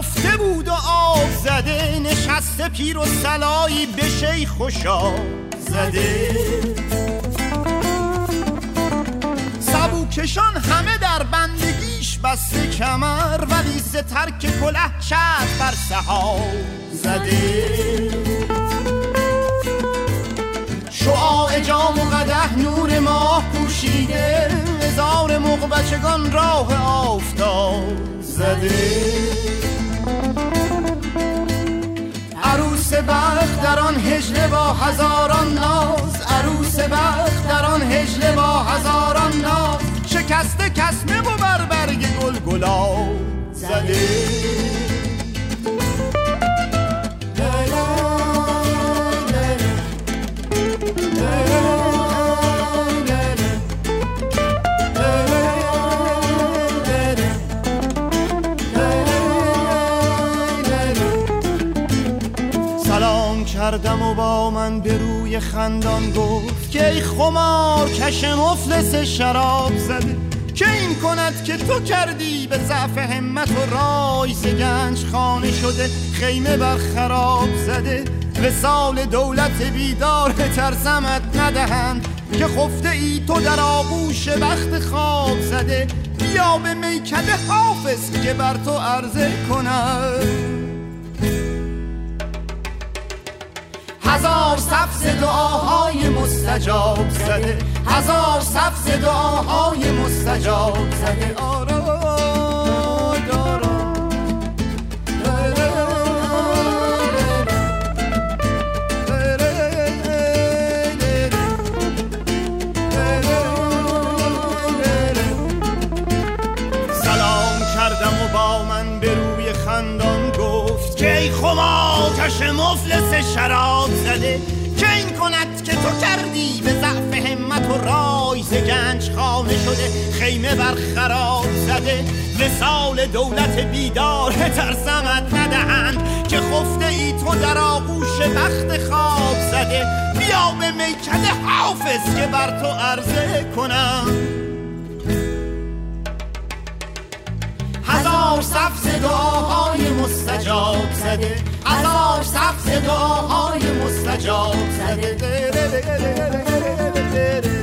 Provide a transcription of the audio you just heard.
خفته بود و آب زده، نشسته پیر و سلایی به شیخ و شاه زده. سبوکشان همه در بندگیش بسته کمر، ولی ز ترک کله چرخ بر سحاب زده. شعاع جام و قدح نور ماه پوشیده، هزار مغبچگان راه آفتاب زده. عروس بخت در آن هجله با هزاران ناز، عروس بخت در آن هجله با هزاران ناز، شکسته کسمه و بر برگ گل گلاب زده. کردم و با من به روی خندان گفت که ای خمار کش مفلس شراب زده، که این کند که تو کردی به ضعف همت و رای، ز گنج خانه شده خیمه بر خراب زده. وصال دولت بیدار ترسمت ندهند، که خفته ای تو در آغوش بخت خواب زده. بیا به میکده حافظ که بر تو عرضه کنم، هزار صف ز دعاهای مستجاب زده، هزار صف ز دعاهای مستجاب زده. سلام کردم و با من به روی خندان گفت که ای خماکش مفلس شراب زده، که این کند که تو کردی به ضعف همت و رای، ز گنج خانه شده خیمه بر خراب زده. وصال دولت بیدار ترسمت ندهند، که خفته ای تو در آغوش بخت خواب زده. بیا به میکده حافظ که بر تو عرضه کنم، هزار صف ز دعاهای مستجاب زده، هزار صف ز دعاهای مستجاب زده.